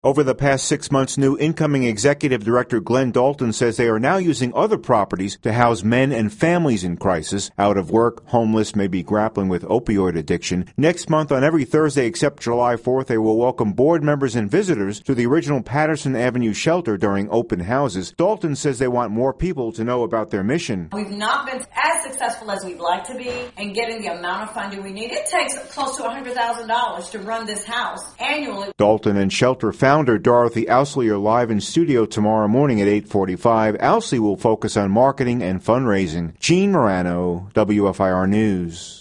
Over the past 6 months, new incoming executive director Glenn Dalton says they are now using other properties to house men and families in crisis, out of work, homeless, maybe grappling with opioid addiction. Next month, on every Thursday except July 4th, they will welcome board members and visitors to the original Patterson Avenue shelter during open houses. Dalton says they want more people to know about their mission. We've not been as successful as we'd like to be in getting the amount of funding we need. It takes close to $100,000 to run this house annually. Dalton and shelter founder Dorothy Owsley are live in studio tomorrow morning at 8:45. Owsley will focus on marketing and fundraising. Gene Morano, WFIR News.